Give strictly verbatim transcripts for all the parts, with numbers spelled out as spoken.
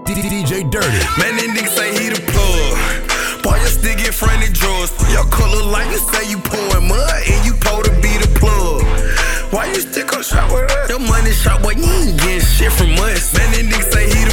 D J Dirty. Man, that nigga say he the plug. Boy, you still get friendly drugs. Your color like you say you pouring mud and you po to be the plug. Why you still come shop with us? Your money shop, boy, you ain't getting shit from us. Man, that nigga say he the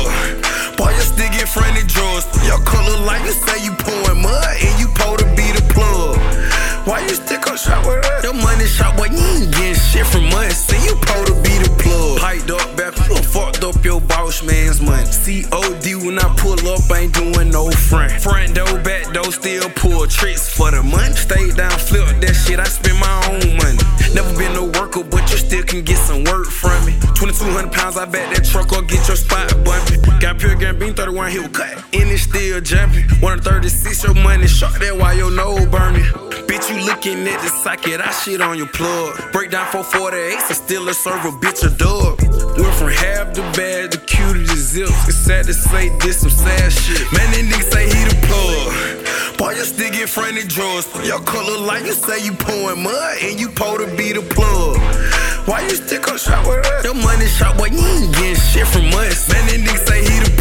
plug. Boy, you still get friendly drugs. Your color like you say you pouring mud and you po to be the plug. Why you still come shop with us? Your money shop, boy, you ain't getting shit from us. Say you po to be the plug. Piped up back, you done fucked up your boss man's money. C O D when I pull up, ain't doing no front. Front door, back door, still pull tricks for the money. Stay down, flip that shit, I spend my own money. Never been no worker, but you still can get some work from me. twenty-two hundred pounds, I bet that truck or get your spot bumping. Got pure game bean, thirty-one hit cut, and it's still jumping. one thirty-six, your money short, that why your nose burning. Bitch, you looking at the socket, I shit on your plug. Break down four forty-eights and still a server, bitch, a dub. Went from half the bad to cute to the zips. It's sad to say this some sad shit. Man, that nigga say he the plug. Boy, you still get friendly drugs. Your color like you say you pouring mud and you po to be the plug. Why you still come shop with us? Your money shop, boy, you ain't getting shit from us. Man, that nigga say he the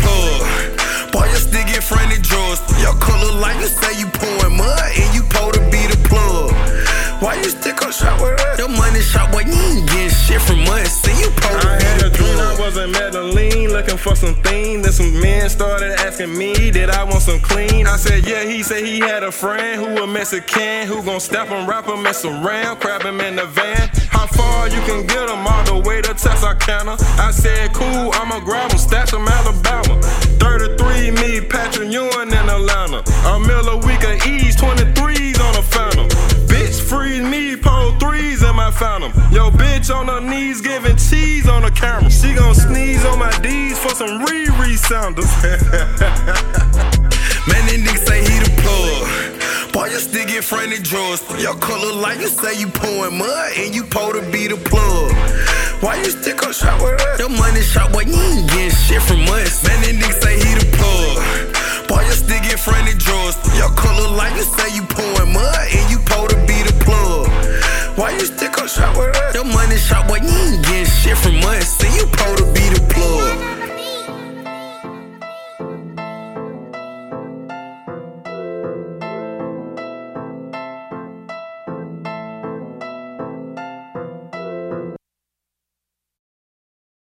plug. Boy, you still get friendly drugs. Your color like you say you pouring mud and you po to be the plug. Why you still come shop with us? Your money shop, boy, you ain't getting shit from us. Say you po to I be had the a dream I plug. was in Medellin, looking for some thing. Then some men started asking me, did I want some clean? I said, yeah, he said he had a friend who a Mexican, who gon' step him, wrap him, mess around, grab him in the van. How far you can get him all the way to Texarkana? I said, cool, I'ma grab him, stash him Alabama. thirty-three, me, Patrick Ewing in Atlanta. A mill a week of E's, twenty-threes on a phantom. Bitch, freeze me, pole threes in my phantom. Yo, bitch on her knees giving cheese on the camera. She gon' sneeze on my D's for some Riri sounders. Man, that nigga say he the plug. Boy, you still get friendly drugs. Your color like you say you pouring mud and you po to be the plug. Why you still come shop with us? Your money shop, boy, you ain't getting shit from us. Man, that nigga say he the plug. Boy, you still get friendly drugs. Your color like you say you pouring mud and you po to be the plug. Why you still come shop with us? Your money shop, boy, you ain't getting shit from us. Say you po